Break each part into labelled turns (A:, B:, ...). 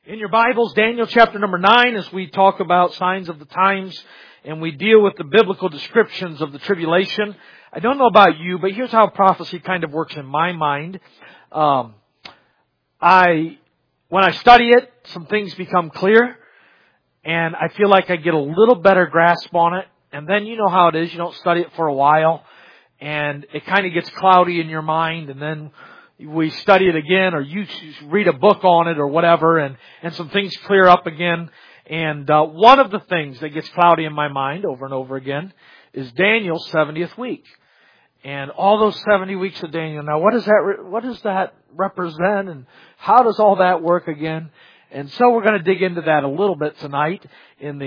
A: In your Bibles, Daniel chapter number 9, as we talk about signs of the times and we deal with the biblical descriptions of the tribulation. I don't know about you, but here's how prophecy kind of works in my mind. When I study it, some things become clear, and I feel like I get a little better grasp on it. And then you know how it is, you don't study it for a while, and it kind of gets cloudy in your mind, and then we study it again, or you read a book on it or whatever, and some things clear up again. And one of the things that gets cloudy in my mind over and over again is Daniel's 70th week. And all those 70 weeks of Daniel. Now, what does that represent, and how does all that work again? And so we're going to dig into that a little bit tonight in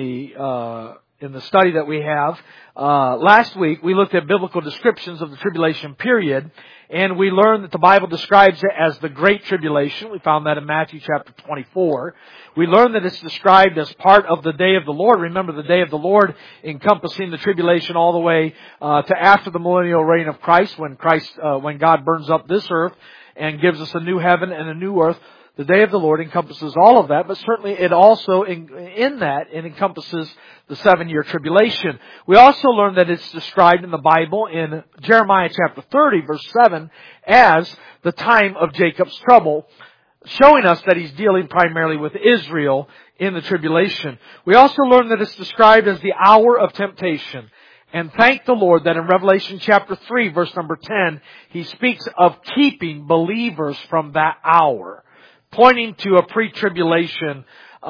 A: the study that we have. Last week we looked at biblical descriptions of the tribulation period, and we learned that the Bible describes it as the Great Tribulation. We found that in Matthew chapter 24. We learned that it's described as part of the day of the Lord. Remember, the day of the Lord encompassing the tribulation all the way to after the millennial reign of Christ, when God burns up this earth and gives us a new heaven and a new earth. The day of the Lord encompasses all of that, but certainly it also, in that, it encompasses the 7-year tribulation. We also learned that it's described in the Bible in Jeremiah chapter 30, verse 7, as the time of Jacob's trouble, showing us that he's dealing primarily with Israel in the tribulation. We also learned that it's described as the hour of temptation. And thank the Lord that in Revelation chapter 3, verse number 10, he speaks of keeping believers from that hour, pointing to a pre-tribulation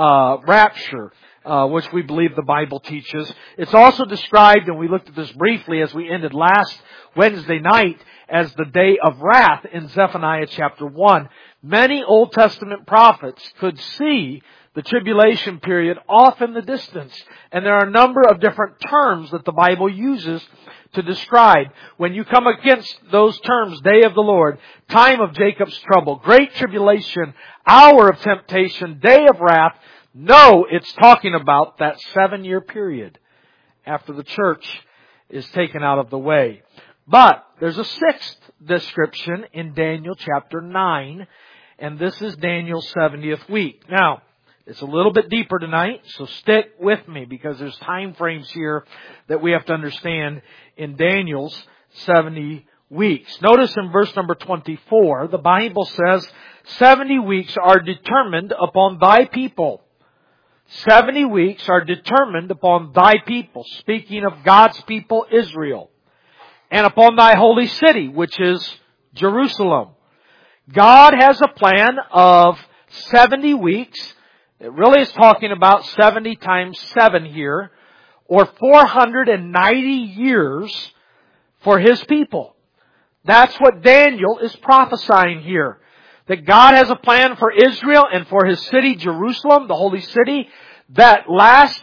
A: rapture, which we believe the Bible teaches. It's also described, and we looked at this briefly as we ended last Wednesday night, as the day of wrath in Zephaniah chapter 1. Many Old Testament prophets could see the tribulation period off in the distance. And there are a number of different terms that the Bible uses to describe. When you come against those terms, day of the Lord, time of Jacob's trouble, great tribulation, hour of temptation, day of wrath, no, it's talking about that 7-year period after the church is taken out of the way. But there's a 6th description in Daniel chapter 9, and this is Daniel's 70th week. Now, it's a little bit deeper tonight, so stick with me because there's time frames here that we have to understand in Daniel's 70 weeks. Notice in verse number 24, the Bible says, 70 weeks are determined upon thy people. 70 weeks are determined upon thy people, speaking of God's people, Israel, and upon thy holy city, which is Jerusalem. God has a plan of 70 weeks. It really is talking about 70 times 7 here, or 490 years for His people. That's what Daniel is prophesying here. That God has a plan for Israel and for His city, Jerusalem, the holy city, that lasts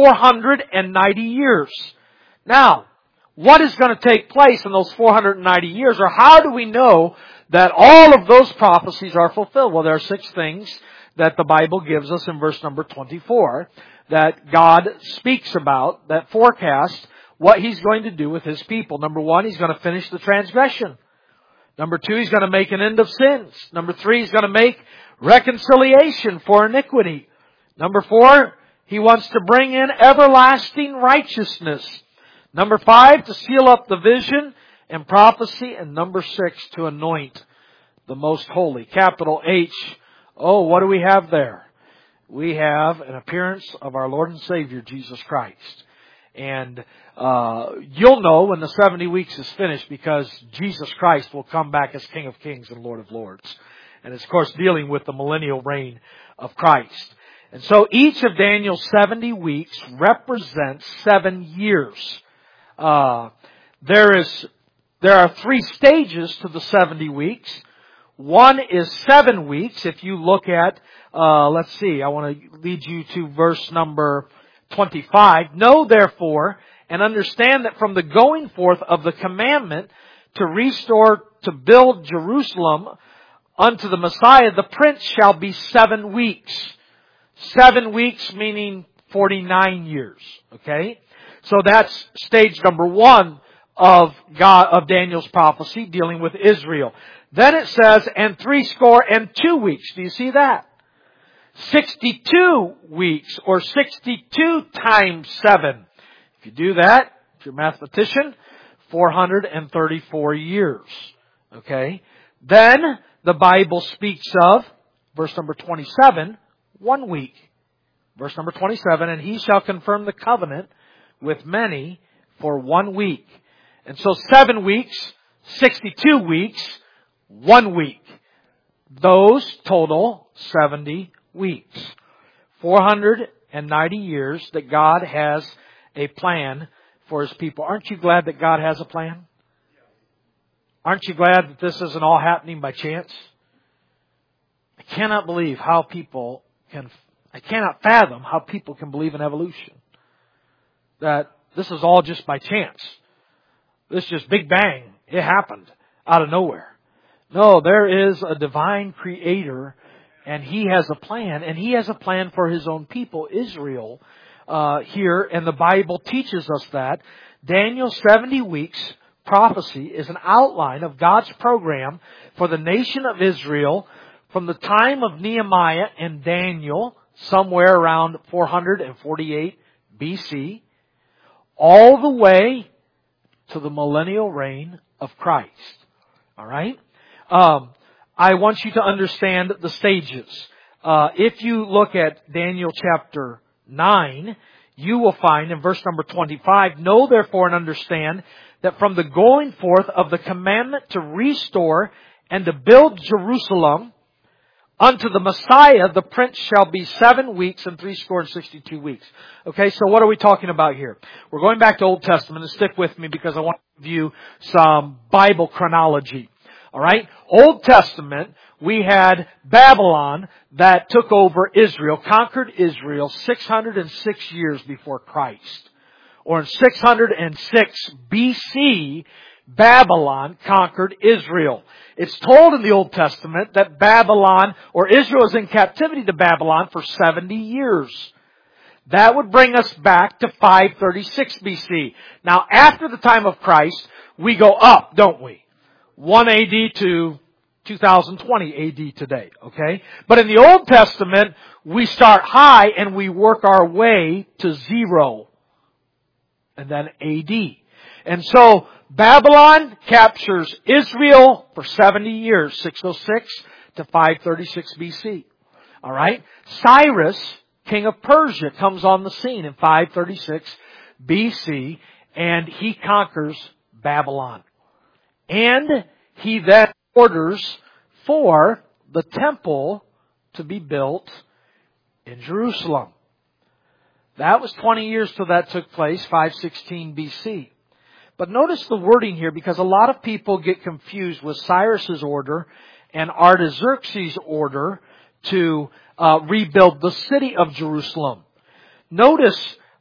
A: 490 years. Now, what is going to take place in those 490 years, or how do we know that all of those prophecies are fulfilled? Well, there are 6 things that the Bible gives us in verse number 24 that God speaks about, that forecast what He's going to do with His people. Number 1, He's going to finish the transgression. Number 2, He's going to make an end of sins. Number 3, He's going to make reconciliation for iniquity. Number 4, He wants to bring in everlasting righteousness. Number 5, to seal up the vision and prophecy. And number 6, to anoint the most holy. Capital H. Oh, what do we have there? We have an appearance of our Lord and Savior, Jesus Christ. And you'll know when the 70 weeks is finished, because Jesus Christ will come back as King of Kings and Lord of Lords. And it's, of course, dealing with the millennial reign of Christ. And so each of Daniel's 70 weeks represents 7 years. There are 3 stages to the 70 weeks. One is 7 weeks. If you look at, let's see, I want to lead you to verse number 25. Know therefore and understand that from the going forth of the commandment to restore, to build Jerusalem unto the Messiah, the Prince shall be 7 weeks. 7 weeks meaning 49 years. Okay? So that's stage number 1 of Daniel's prophecy dealing with Israel. Then it says, and 62 weeks. Do you see that? 62 weeks, or 62 times 7. If you do that, if you're a mathematician, 434 years. Okay? Then the Bible speaks of, verse number 27, 1 week. Verse number 27, and he shall confirm the covenant with many for 1 week. And so 7 weeks, 62 weeks, 1 week. Those total 70 weeks. 490 years that God has a plan for His people. Aren't you glad that God has a plan? Aren't you glad that this isn't all happening by chance? I cannot fathom how people can believe in evolution. That this is all just by chance. This just big bang. It happened out of nowhere. No, there is a divine creator, and He has a plan, and He has a plan for His own people, Israel, here, and the Bible teaches us that. Daniel's 70 weeks prophecy is an outline of God's program for the nation of Israel from the time of Nehemiah and Daniel, somewhere around 448 BC, all the way to the millennial reign of Christ. All right? I want you to understand the stages. If you look at Daniel chapter 9, you will find in verse number 25, know therefore and understand that from the going forth of the commandment to restore and to build Jerusalem unto the Messiah, the prince shall be 7 weeks and 62 weeks. Okay, so what are we talking about here? We're going back to Old Testament, and stick with me because I want to give you some Bible chronology. Alright? Old Testament, we had Babylon that took over Israel, conquered Israel 606 years before Christ. Or in 606 BC, Babylon conquered Israel. It's told in the Old Testament that Babylon, or Israel, is in captivity to Babylon for 70 years. That would bring us back to 536 BC. Now, after the time of Christ, we go up, don't we? 1 AD to 2020 AD today, okay? But in the Old Testament, we start high and we work our way to 0. And then AD. And so, Babylon captures Israel for 70 years, 606 to 536 BC. Alright? Cyrus, king of Persia, comes on the scene in 536 BC, and he conquers Babylon. And he then orders for the temple to be built in Jerusalem. That was 20 years till that took place, 516 BC. But notice the wording here, because a lot of people get confused with Cyrus's order and Artaxerxes' order to rebuild the city of Jerusalem. Notice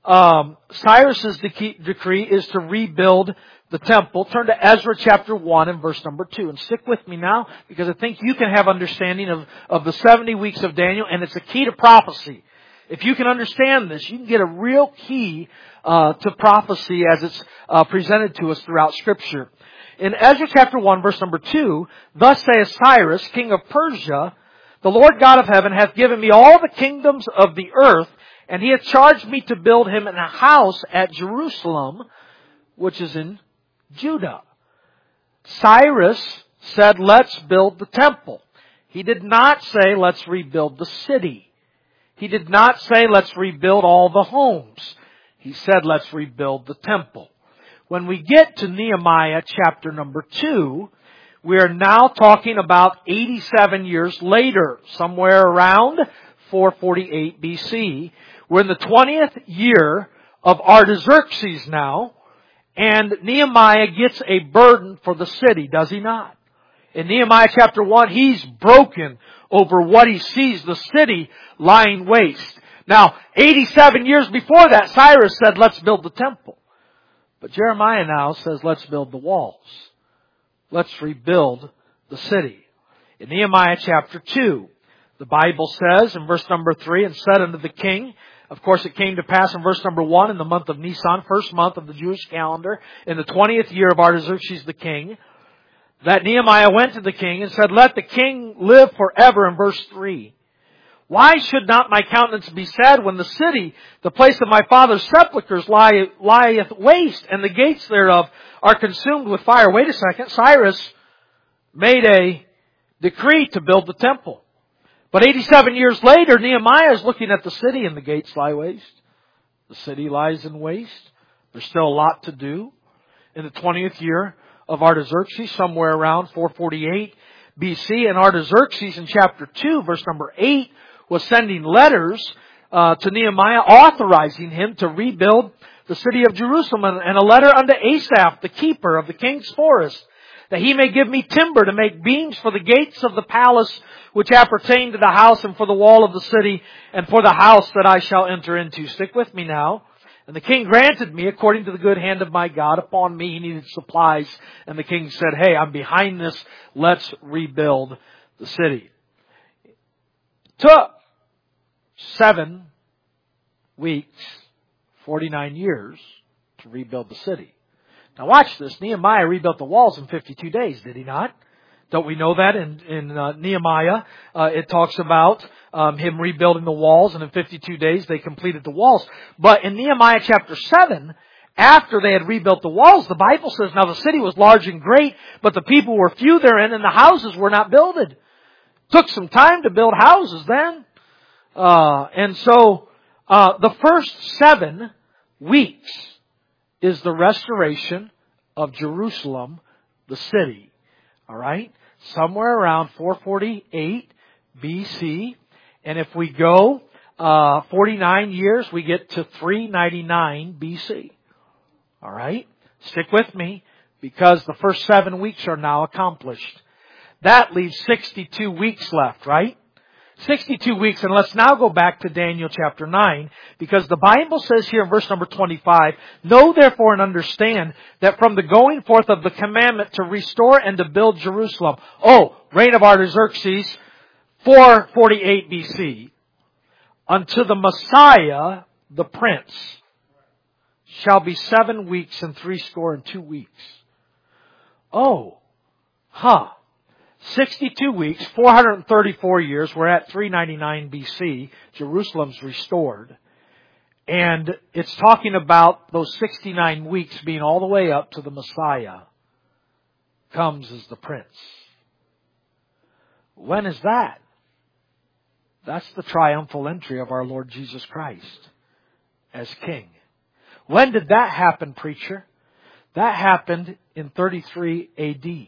A: Cyrus's decree is to rebuild the temple. Turn to Ezra chapter 1 and verse number 2. And stick with me now, because I think you can have understanding of the 70 weeks of Daniel, and it's a key to prophecy. If you can understand this, you can get a real key to prophecy as it's presented to us throughout Scripture. In Ezra chapter 1, verse number 2, thus saith Cyrus, king of Persia, the Lord God of heaven hath given me all the kingdoms of the earth, and He hath charged me to build Him a house at Jerusalem, which is in Judah. Cyrus said, let's build the temple. He did not say, let's rebuild the city. He did not say, let's rebuild all the homes. He said, let's rebuild the temple. When we get to Nehemiah chapter number 2, we are now talking about 87 years later, somewhere around 448 BC. We're in the 20th year of Artaxerxes now, and Nehemiah gets a burden for the city, does he not? In Nehemiah chapter 1, he's broken over what he sees, the city lying waste. Now, 87 years before that, Cyrus said, let's build the temple. But Jeremiah now says, let's build the walls. Let's rebuild the city. In Nehemiah chapter 2, the Bible says in verse number 3, and said unto the king, of course it came to pass in verse number 1, in the month of Nisan, first month of the Jewish calendar, in the 20th year of Artaxerxes the king, that Nehemiah went to the king and said, let the king live forever, in verse 3. Why should not my countenance be sad when the city, the place of my father's sepulchres, lieth waste, and the gates thereof are consumed with fire? Wait a second. Cyrus made a decree to build the temple. But 87 years later, Nehemiah is looking at the city and the gates lie waste. The city lies in waste. There's still a lot to do. In the 20th year of Artaxerxes, somewhere around 448 BC, and Artaxerxes in chapter 2, verse number 8, was sending letters to Nehemiah authorizing him to rebuild the city of Jerusalem, and a letter unto Asaph, the keeper of the king's forest, that he may give me timber to make beams for the gates of the palace which appertain to the house, and for the wall of the city, and for the house that I shall enter into. Stick with me now. And the king granted me according to the good hand of my God. Upon me he needed supplies. And the king said, hey, I'm behind this. Let's rebuild the city. It took 7 weeks, 49 years to rebuild the city. Now watch this. Nehemiah rebuilt the walls in 52 days, did he not? Don't we know that in Nehemiah? It talks about him rebuilding the walls, and in 52 days they completed the walls. But in Nehemiah chapter 7, after they had rebuilt the walls, the Bible says, now the city was large and great, but the people were few therein, and the houses were not builded. Took some time to build houses then. And so the first 7 weeks is the restoration of Jerusalem, the city. All right? Somewhere around 448 BC. And if we go 49 years, we get to 399 BC. All right? Stick with me, because the first 7 weeks are now accomplished. That leaves 62 weeks left, right? 62 weeks, and let's now go back to Daniel chapter 9, because the Bible says here in verse number 25, know therefore and understand that from the going forth of the commandment to restore and to build Jerusalem, reign of Artaxerxes, 448 BC, unto the Messiah, the Prince, shall be 7 weeks and 62 weeks. 62 weeks, 434 years, we're at 399 BC, Jerusalem's restored. And it's talking about those 69 weeks being all the way up to the Messiah comes as the Prince. When is that? That's the triumphal entry of our Lord Jesus Christ as King. When did that happen, preacher? That happened in 33 AD.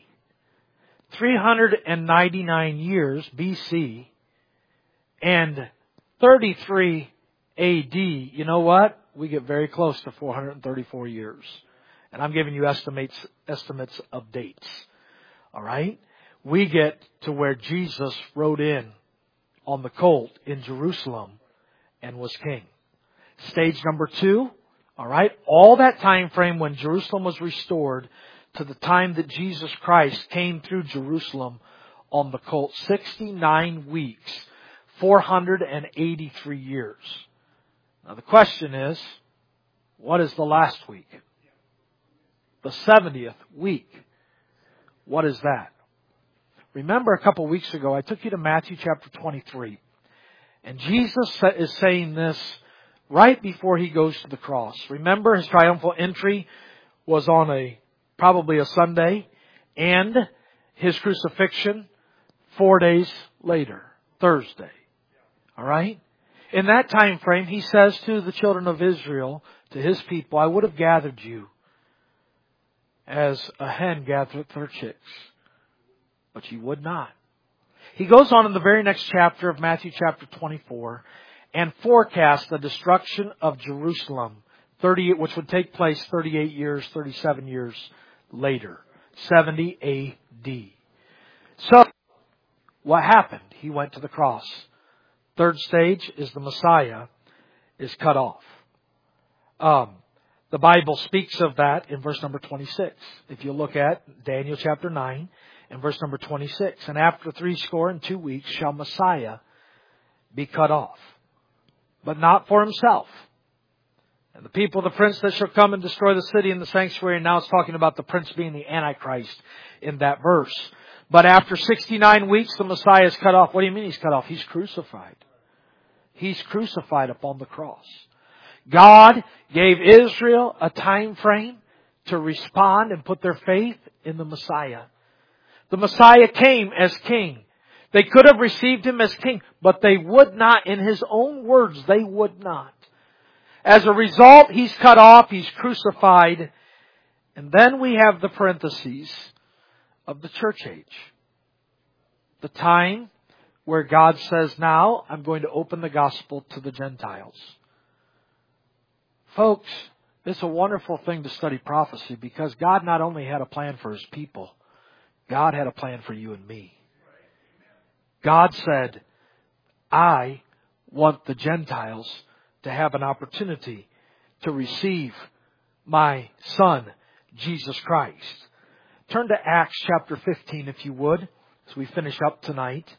A: 399 years BC and 33 AD. You know what? We get very close to 434 years. And I'm giving you estimates of dates. All right? We get to where Jesus rode in on the colt in Jerusalem and was king. Stage number 2. All right? All that time frame when Jerusalem was restored to the time that Jesus Christ came through Jerusalem on the colt. 69 weeks, 483 years. Now the question is, what is the last week? The 70th week. What is that? Remember a couple weeks ago, I took you to Matthew chapter 23. And Jesus is saying this right before He goes to the cross. Remember, His triumphal entry was on probably a Sunday, and His crucifixion 4 days later, Thursday. All right? In that time frame, He says to the children of Israel, to His people, I would have gathered you as a hen gathereth her chicks, but you would not. He goes on in the very next chapter of Matthew chapter 24 and forecasts the destruction of Jerusalem, which would take place 37 years later, 70 A.D. So, what happened? He went to the cross. Third stage is the Messiah is cut off. The Bible speaks of that in verse number 26. If you look at Daniel chapter 9 and verse number 26. And after 62 weeks shall Messiah be cut off, but not for Himself. And the people of the prince that shall come and destroy the city and the sanctuary. And now it's talking about the prince being the Antichrist in that verse. But after 69 weeks, the Messiah is cut off. What do you mean He's cut off? He's crucified. He's crucified upon the cross. God gave Israel a time frame to respond and put their faith in the Messiah. The Messiah came as king. They could have received Him as king, but they would not. In His own words, they would not. As a result, He's cut off, He's crucified. And then we have the parentheses of the church age. The time where God says, now I'm going to open the gospel to the Gentiles. Folks, it's a wonderful thing to study prophecy because God not only had a plan for His people, God had a plan for you and me. God said, I want the Gentiles to have an opportunity to receive my Son, Jesus Christ. Turn to Acts chapter 15, if you would, as we finish up tonight.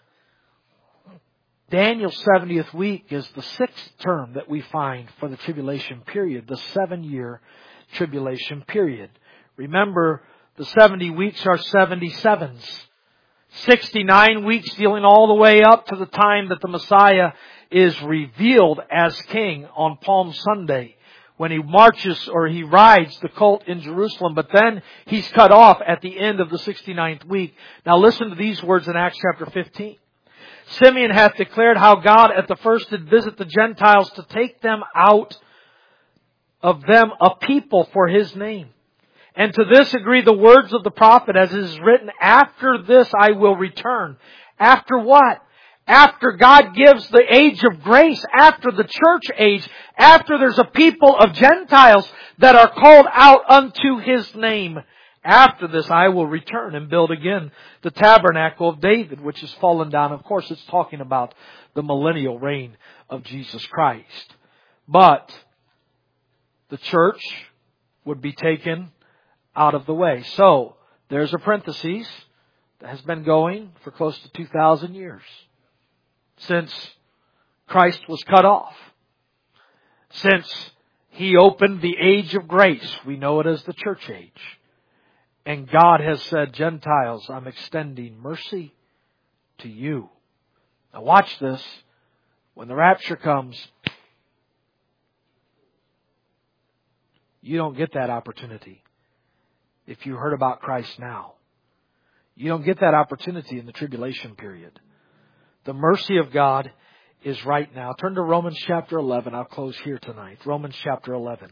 A: Daniel's 70th week is the 6th term that we find for the tribulation period, the 7-year tribulation period. Remember, the 70 weeks are 77s. 69 weeks dealing all the way up to the time that the Messiah is revealed as king on Palm Sunday, when He marches or He rides the colt in Jerusalem, but then He's cut off at the end of the 69th week. Now listen to these words in Acts chapter 15. Simeon hath declared how God at the first did visit the Gentiles to take them out of them a people for His name. And to this agree the words of the prophet as it is written, after this I will return. After what? After God gives the age of grace, after the church age, after there's a people of Gentiles that are called out unto His name. After this I will return and build again the tabernacle of David, which is fallen down. Of course, it's talking about the millennial reign of Jesus Christ. But the church would be taken out of the way. So, there's a parenthesis that has been going for close to 2,000 years. Since Christ was cut off. Since He opened the age of grace. We know it as the church age. And God has said, Gentiles, I'm extending mercy to you. Now watch this. When the rapture comes, you don't get that opportunity if you heard about Christ now. You don't get that opportunity in the tribulation period. The mercy of God is right now. Turn to Romans chapter 11. I'll close here tonight. Romans chapter 11.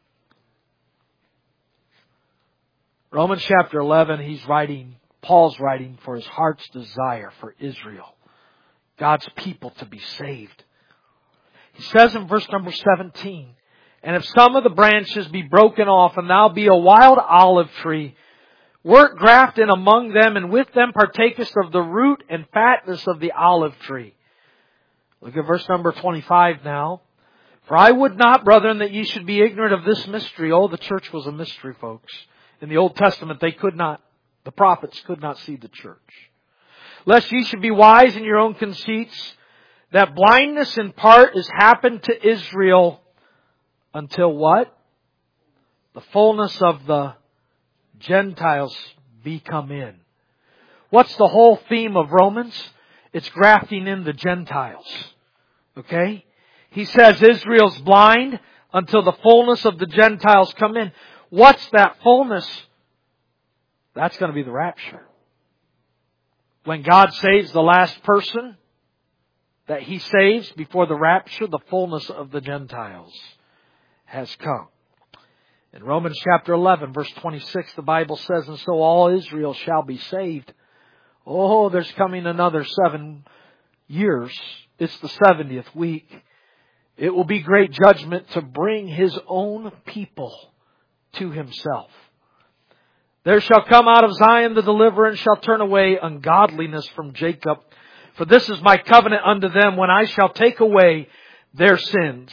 A: Romans chapter 11, Paul's writing for his heart's desire for Israel. God's people to be saved. He says in verse number 17, and if some of the branches be broken off, and thou be a wild olive tree, work graft in among them, and with them partakest of the root and fatness of the olive tree. Look at verse number 25 now. For I would not, brethren, that ye should be ignorant of this mystery. Oh, the church was a mystery, folks. In the Old Testament, the prophets could not see the church. Lest ye should be wise in your own conceits, that blindness in part is happened to Israel until what? The fullness of the Gentiles be come in. What's the whole theme of Romans? It's grafting in the Gentiles. Okay? He says Israel's blind until the fullness of the Gentiles come in. What's that fullness? That's going to be the rapture. When God saves the last person that He saves before the rapture, the fullness of the Gentiles has come. In Romans chapter 11, verse 26, the Bible says, and so all Israel shall be saved. Oh, there's coming another 7 years. It's the 70th week. It will be great judgment to bring His own people to Himself. There shall come out of Zion the deliverer, and shall turn away ungodliness from Jacob. For this is my covenant unto them, when I shall take away their sins.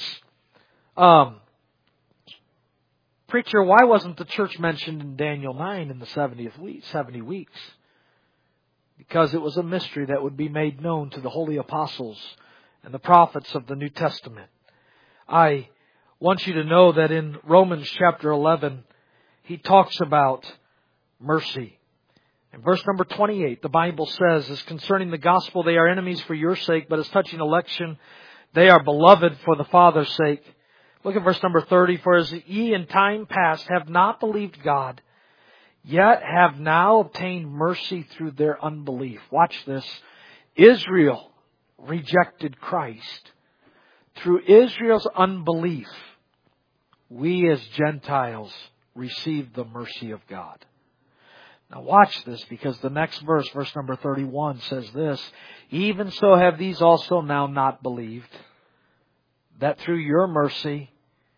A: Preacher, why wasn't the church mentioned in Daniel 9 in the 70th week, 70 weeks? Because it was a mystery that would be made known to the holy apostles and the prophets of the New Testament. I want you to know that in Romans chapter 11, he talks about mercy. In verse number 28, the Bible says, as concerning the gospel, they are enemies for your sake, but as touching election, They are beloved for the Father's sake. Look at verse number 30. For as ye in time past have not believed God, yet have now obtained mercy through their unbelief. Watch this. Israel rejected Christ. Through Israel's unbelief, we as Gentiles received the mercy of God. Now watch this, because the next verse, verse number 31, says this. Even so have these also now not believed, that through your mercy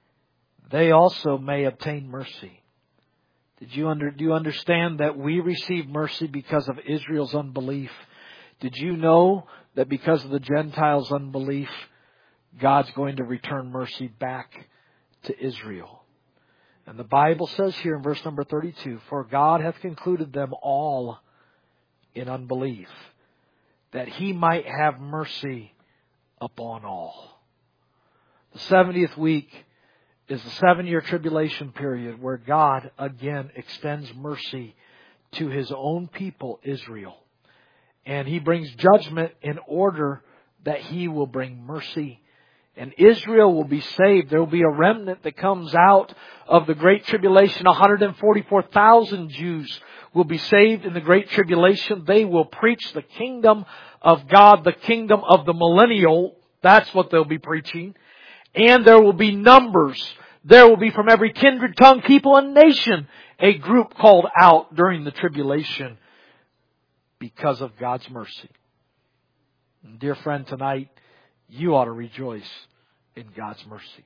A: they also may obtain mercy. Do you understand that we receive mercy because of Israel's unbelief? Did you know that because of the Gentiles' unbelief, God's going to return mercy back to Israel? And the Bible says here in verse number 32, for God hath concluded them all in unbelief, that He might have mercy upon all. The 70th week is the 7-year tribulation period where God again extends mercy to His own people, Israel. And He brings judgment in order that He will bring mercy. And Israel will be saved. There will be a remnant that comes out of the Great Tribulation. 144,000 Jews will be saved in the Great Tribulation. They will preach the kingdom of God, the kingdom of the millennial. That's what they'll be preaching. And there will be numbers. There will be from every kindred, tongue, people, and nation a group called out during the tribulation because of God's mercy. And dear friend, tonight, you ought to rejoice in God's mercy.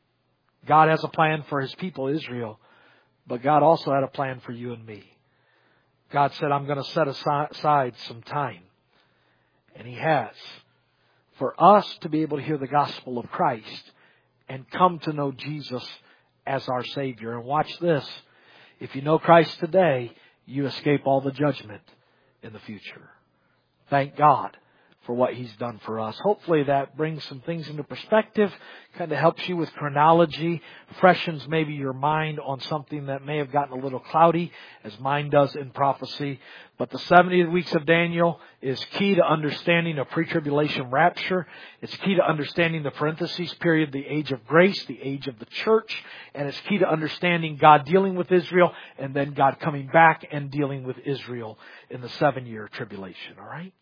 A: God has a plan for His people, Israel, but God also had a plan for you and me. God said, I'm going to set aside some time. And He has. For us to be able to hear the gospel of Christ and come to know Jesus as our Savior. And watch this. If you know Christ today, you escape all the judgment in the future. Thank God for what He's done for us. Hopefully that brings some things into perspective, kind of helps you with chronology, freshens maybe your mind on something that may have gotten a little cloudy, as mine does in prophecy. But the 70 weeks of Daniel is key to understanding a pre-tribulation rapture. It's key to understanding the parentheses period, the age of grace, the age of the church. And it's key to understanding God dealing with Israel and then God coming back and dealing with Israel in the 7-year tribulation. All right?